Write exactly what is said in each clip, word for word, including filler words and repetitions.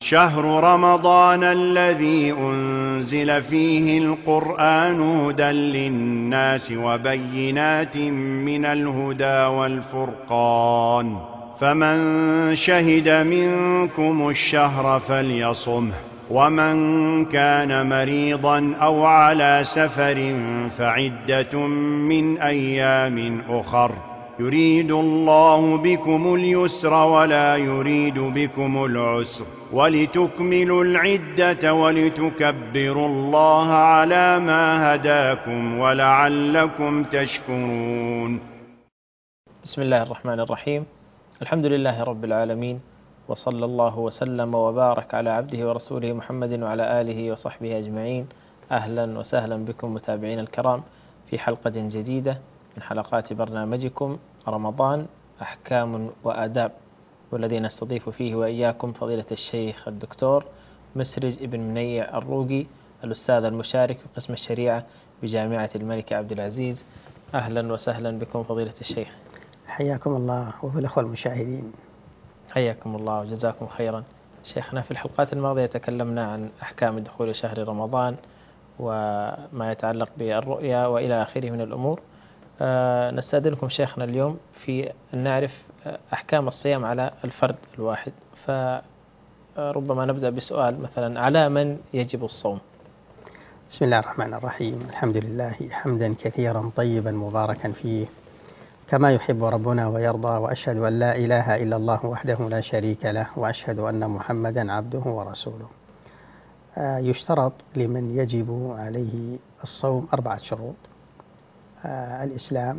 شهر رمضان الذي أنزل فيه القرآن هدى للناس وبينات من الهدى والفرقان، فمن شهد منكم الشهر فليصمه، ومن كان مريضا أو على سفر فعدة من أيام أخر، يريد الله بكم اليسر ولا يريد بكم العسر، ولتكملوا العدة ولتكبروا الله على ما هداكم ولعلكم تشكرون. بسم الله الرحمن الرحيم. الحمد لله رب العالمين، وصلى الله وسلم وبارك على عبده ورسوله محمد وعلى آله وصحبه أجمعين. أهلا وسهلا بكم متابعين الكرام في حلقة جديدة من حلقات برنامجكم رمضان أحكام وآداب، والذي نستضيف فيه وإياكم فضيلة الشيخ الدكتور مسرج ابن منيع الروقي، الأستاذ المشارك في قسم الشريعة بجامعة الملك عبد العزيز. أهلا وسهلا بكم فضيلة الشيخ. حياكم الله وبالأخوة المشاهدين. حياكم الله وجزاكم خيرا. شيخنا، في الحلقات الماضية تكلمنا عن أحكام دخول شهر رمضان وما يتعلق بالرؤيا وإلى آخره من الأمور. أه نستأذنكم شيخنا اليوم في أن نعرف أحكام الصيام على الفرد الواحد، فربما نبدأ بسؤال مثلا: على من يجب الصوم؟ بسم الله الرحمن الرحيم. الحمد لله حمدا كثيرا طيبا مباركا فيه كما يحب ربنا ويرضى، وأشهد أن لا إله إلا الله وحده لا شريك له، وأشهد أن محمدا عبده ورسوله. آه يشترط لمن يجب عليه الصوم أربعة شروط: آه الإسلام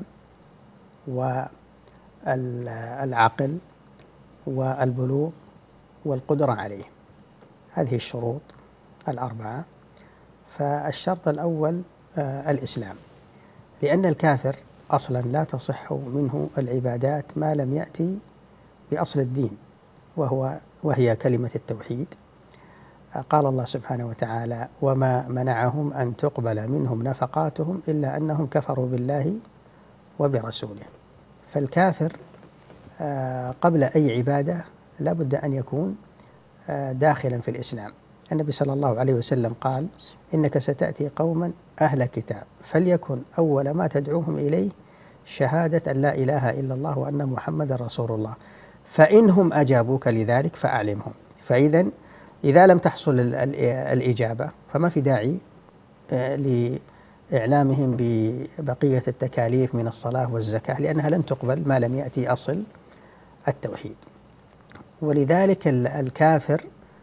والعقل والبلوغ والقدرة عليه. هذه الشروط الأربعة. فالشرط الأول آه الإسلام، لأن الكافر أصلا لا تصح منه العبادات ما لم يأتي بأصل الدين، وهو وهي كلمة التوحيد. قال الله سبحانه وتعالى: وما منعهم أن تقبل منهم نفقاتهم إلا أنهم كفروا بالله وبرسوله. فالكافر قبل أي عبادة لا بد أن يكون داخلا في الإسلام. النبي صلى الله عليه وسلم قال: إنك ستأتي قوما أهل كتاب فليكن أول ما تدعوهم إليه شهادة أن لا إله إلا الله وأن محمد رسول الله، فإنهم أجابوك لذلك فأعلمهم. فإذا إذا لم تحصل الإجابة فما في داعي لإعلامهم ببقية التكاليف من الصلاة والزكاة، لأنها لن تقبل ما لم يأتي أصل التوحيد. ولذلك الكافر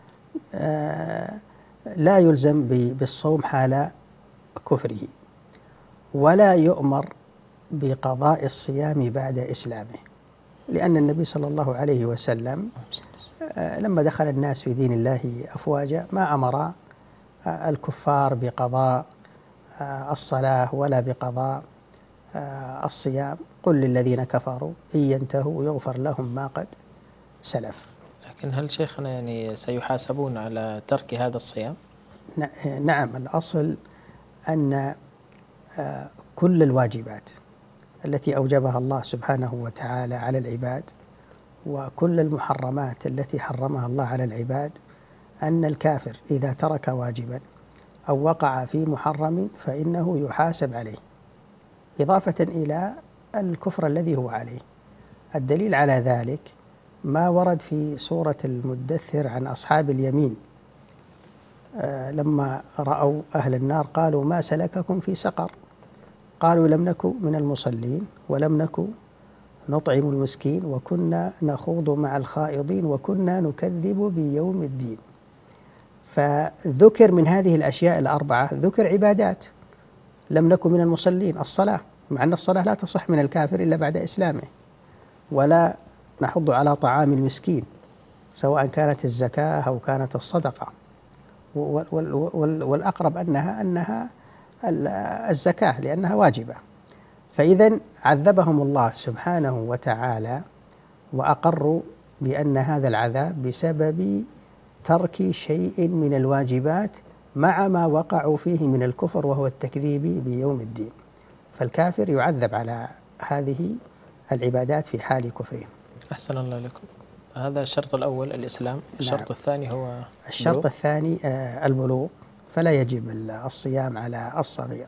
لا يلزم بالصوم حال كفره، ولا يؤمر بقضاء الصيام بعد إسلامه، لأن النبي صلى الله عليه وسلم لما دخل الناس في دين الله أفواجا ما أمر الكفار بقضاء الصلاة ولا بقضاء الصيام. قل للذين كفروا إن ينتهوا يغفر لهم ما قد سلف. لكن هل شيخنا يعني سيحاسبون على ترك هذا الصيام؟ نعم، الأصل أن كل الواجبات التي أوجبها الله سبحانه وتعالى على العباد وكل المحرمات التي حرمها الله على العباد، أن الكافر إذا ترك واجبا أو وقع في محرم فإنه يحاسب عليه، إضافة إلى الكفر الذي هو عليه. الدليل على ذلك ما ورد في سورة المدثر عن أصحاب اليمين لما رأوا أهل النار قالوا: ما سلككم في سقر؟ قالوا: لم نكن من المصلين ولم نكن نطعم المسكين وكنا نخوض مع الخائضين وكنا نكذب بيوم الدين. فذكر من هذه الأشياء الأربعة ذكر عبادات. لم نكن من المصلين الصلاة، مع أن الصلاة لا تصح من الكافر إلا بعد إسلامه، ولا نحض على طعام المسكين سواء كانت الزكاة أو كانت الصدقة، والأقرب أنها أنها الزكاة لأنها واجبة. فإذا عذبهم الله سبحانه وتعالى وأقروا بأن هذا العذاب بسبب ترك شيء من الواجبات مع ما وقعوا فيه من الكفر وهو التكذيب بيوم الدين. فالكافر يعذب على هذه العبادات في حال كفره. أحسن الله لكم. هذا الشرط الأول الإسلام. الشرط نعم. الثاني هو الشرط البلوغ. الثاني البلوغ، فلا يجب الصيام على الصغير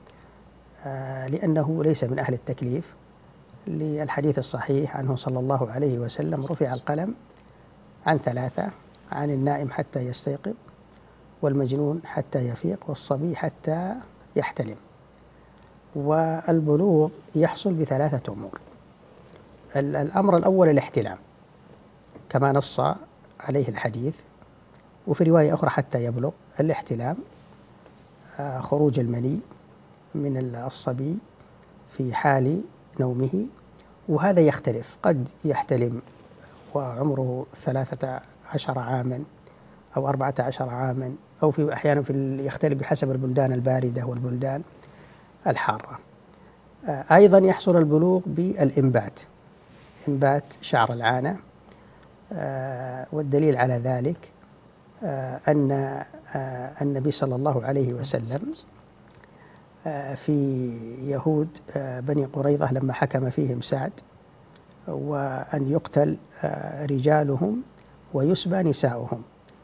لأنه ليس من أهل التكليف، للحديث الصحيح عنه صلى الله عليه وسلم: رفع القلم عن ثلاثة: عن النائم حتى يستيقظ، والمجنون حتى يفيق، والصبي حتى يحتلم. والبلوغ يحصل بثلاثة أمور. الأمر الأول الاحتلام كما نص عليه الحديث، وفي رواية أخرى حتى يبلغ. الاحتلام خروج المني من الصبي في حال نومه، وهذا يختلف، قد يحتلم وعمره ثلاثة عشر عاما أو أربعة عشر عاما، أو في أحيانا في يختلف بحسب البلدان الباردة والبلدان الحارة. أيضا يحصل البلوغ بالإنبات، إنبات شعر العانة، والدليل على ذلك أن النبي صلى الله عليه وسلم في يهود بني قريظة لما حكم فيهم سعد وأن يقتل رجالهم ويسبى نساؤهم،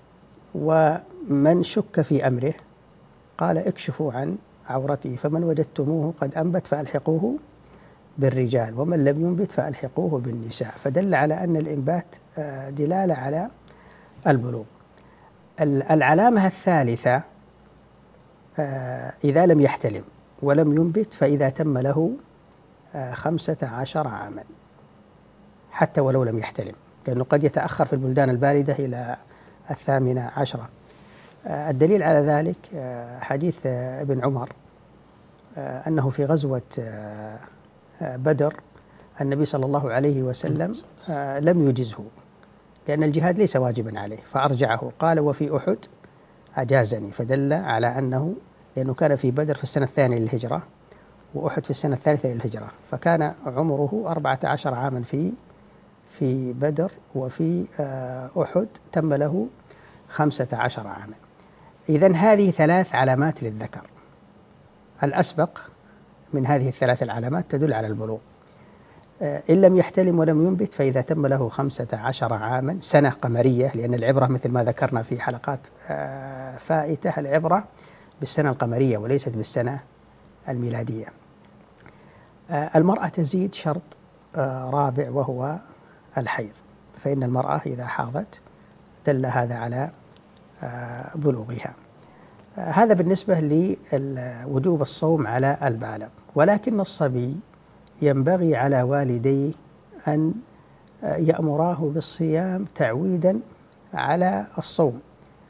ومن شك في أمره قال: اكشفوا عن عورته، فمن وجدتموه قد أنبت فألحقوه بالرجال، ومن لم ينبت فألحقوه بالنساء. فدل على أن الإنبات دلالة على البلوغ. العلامة الثالثة إذا لم يحتلم ولم ينبت، فإذا تم له خمسة عشر عاما حتى ولو لم يحتلم، لأنه قد يتأخر في البلدان الباردة إلى الثامنة عشرة. الدليل على ذلك حديث ابن عمر أنه في غزوة بدر النبي صلى الله عليه وسلم لم يجزه لأن الجهاد ليس واجبا عليه، فأرجعه. قال: وفي أحد أجازني، فدل على أنه لأنه كان في بدر في السنة الثانية للهجرة، وأحد في السنة الثالثة للهجرة، فكان عمره أربعة عشر عاما في في بدر، وفي أحد تم له خمسة عشر عاما. إذن هذه ثلاث علامات للذكر. الأسبق من هذه الثلاث العلامات تدل على البلوغ. إن لم يحتلم ولم ينبت، فإذا تم له خمسة عشر عاما سنة قمرية، لأن العبرة مثل ما ذكرنا في حلقات فائتة، العبرة بالسنة القمرية وليست بالسنة الميلادية. المرأة تزيد شرط رابع وهو الحيض، فإن المرأة إذا حاضت دل هذا على بلوغها. هذا بالنسبة لوجوب الصوم على البالغ. ولكن الصبي ينبغي على والديه أن يأمراه بالصيام تعويدا على الصوم.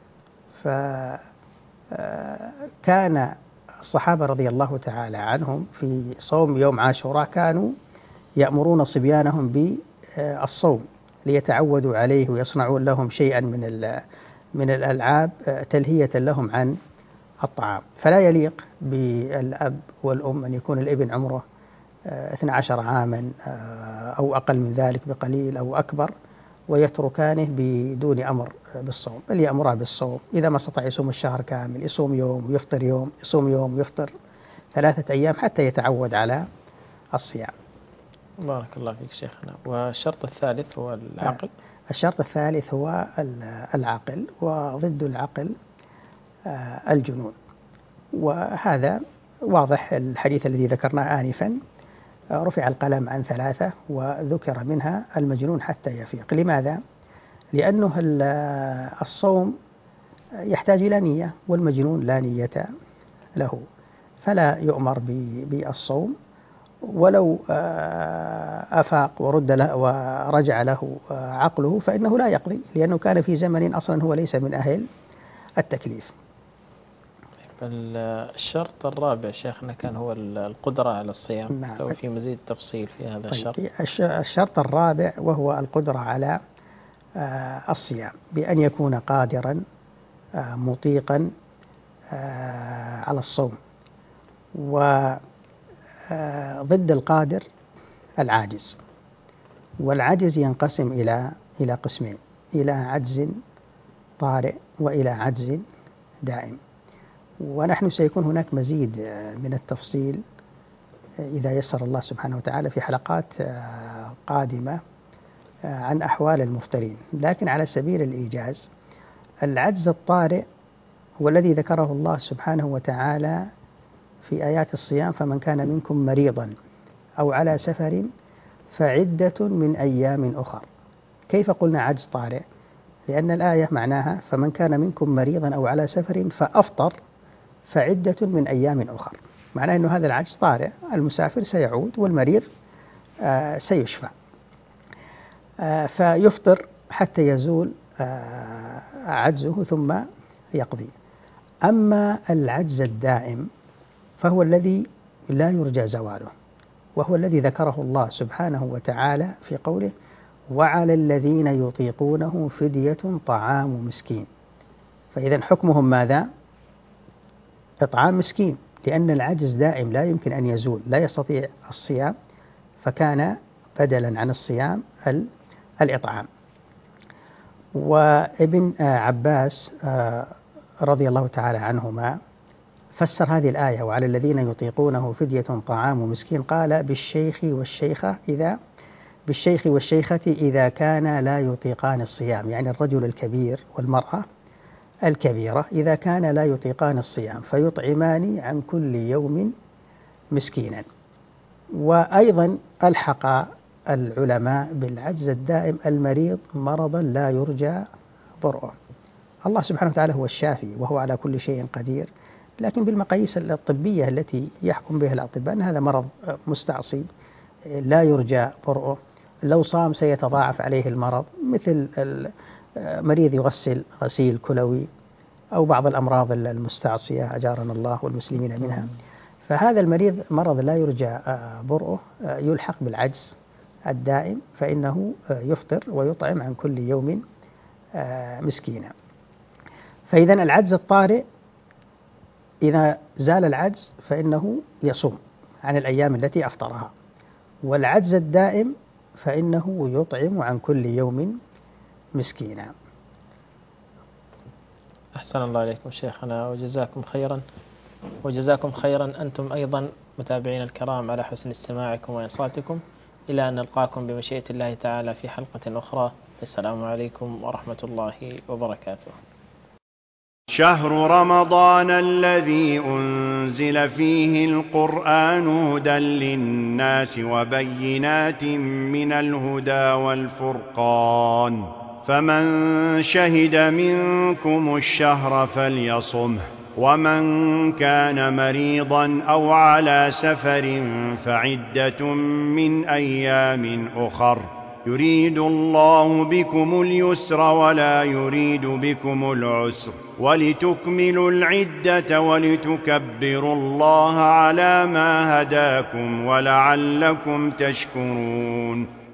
فكان الصحابة رضي الله تعالى عنهم في صوم يوم عاشوراء كانوا يأمرون صبيانهم بالصوم ليتعودوا عليه، ويصنعون لهم شيئا من من الألعاب تلهية لهم عن الطعام. فلا يليق بالأب والأم أن يكون الابن عمره اثني عشر عاما أو أقل من ذلك بقليل أو أكبر ويتركانه بدون أمر بالصوم، بل يأمره بالصوم. إذا ما استطاع يصوم الشهر كامل، يصوم يوم ويفطر يوم، يصوم يوم ويفطر ثلاثة أيام حتى يتعود على الصيام. بارك الله فيك شيخنا. والشرط الثالث هو العقل. الشرط الثالث هو العقل، وضد العقل الجنون، وهذا واضح. الحديث الذي ذكرناه آنفا: رفع القلم عن ثلاثة وذكر منها المجنون حتى يفيق. لماذا؟ لأنه الصوم يحتاج إلى نية، والمجنون لا نية له، فلا يؤمر بالصوم، ولو أفاق ورد له ورجع له عقله فإنه لا يقضي، لأنه كان في زمن أصلا هو ليس من أهل التكليف. الشرط الرابع شيخنا كان هو القدرة على الصيام. نعم. لو في مزيد تفصيل في هذا الشرط. طيب. الشرط الرابع وهو القدرة على الصيام، بأن يكون قادرا مطيقا على الصوم. وضد القادر العاجز، والعجز ينقسم إلى إلى قسمين: إلى عجز طارئ وإلى عجز دائم. ونحن سيكون هناك مزيد من التفصيل إذا يسر الله سبحانه وتعالى في حلقات قادمة عن أحوال المفترين. لكن على سبيل الإيجاز، العجز الطارئ هو الذي ذكره الله سبحانه وتعالى في آيات الصيام: فمن كان منكم مريضا أو على سفر فعدة من أيام أخر. كيف قلنا عجز طارئ؟ لأن الآية معناها فمن كان منكم مريضا أو على سفر فأفطر فعدة من أيام أخر. معناه أنه هذا العجز طارئ، المسافر سيعود والمريض آه سيشفى، آه فيفطر حتى يزول آه عجزه ثم يقضي. أما العجز الدائم فهو الذي لا يرجى زواله، وهو الذي ذكره الله سبحانه وتعالى في قوله: وعلى الذين يطيقونه فدية طعام مسكين. فإذا حكمهم ماذا؟ إطعام مسكين، لأن العجز دائم لا يمكن أن يزول، لا يستطيع الصيام، فكان بدلا عن الصيام الإطعام. وابن عباس رضي الله تعالى عنهما فسر هذه الآية: وعلى الذين يطيقونه فدية طعام مسكين، قال: بالشيخ والشيخة إذا بالشيخ والشيخة إذا كان لا يطيقان الصيام، يعني الرجل الكبير والمرأة الكبيرة إذا كان لا يطيقان الصيام فيطعمان عن كل يوم مسكينا. وأيضا ألحق العلماء بالعجز الدائم المريض مرضا لا يرجى برؤه. الله سبحانه وتعالى هو الشافي وهو على كل شيء قدير، لكن بالمقاييس الطبية التي يحكم بها الأطباء أن هذا مرض مستعصي لا يرجى برؤه، لو صام سيتضاعف عليه المرض، مثل مريض يغسل غسيل كلوي أو بعض الأمراض المستعصية أجارنا الله والمسلمين منها. فهذا المريض مرض لا يرجى برؤه يلحق بالعجز الدائم، فإنه يفطر ويطعم عن كل يوم مسكينا. فإذا العجز الطارئ إذا زال العجز فإنه يصوم عن الأيام التي أفطرها، والعجز الدائم فإنه يطعم عن كل يوم مسكينا. أحسن الله إليكم شيخنا وجزاكم خيرا، وجزاكم خيرا أنتم أيضا متابعين الكرام على حسن استماعكم وإنصاتكم. إلى أن نلقاكم بمشيئة الله تعالى في حلقة أخرى. السلام عليكم ورحمة الله وبركاته. شهر رمضان الذي أنزل فيه القرآن هدى للناس وبينات من الهدى والفرقان، فمن شهد منكم الشهر فليصمه، ومن كان مريضا أو على سفر فعدة من أيام أخر، يريد الله بكم اليسر ولا يريد بكم العسر، ولتكملوا العدة ولتكبروا الله على ما هداكم ولعلكم تشكرون.